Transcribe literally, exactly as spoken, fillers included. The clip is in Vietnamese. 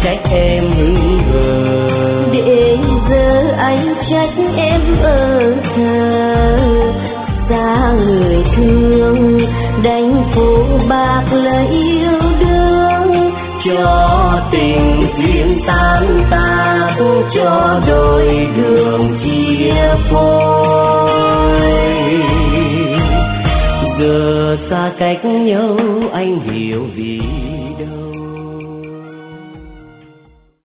trách em hững hờ. Để giờ anh trách em ở thờ, xa người thương đánh phố bạc lấy yêu đương. Cho tình duyên tan tác, cho đôi đường chia phôi. Giờ xa cách nhau anh hiểu vì đâu.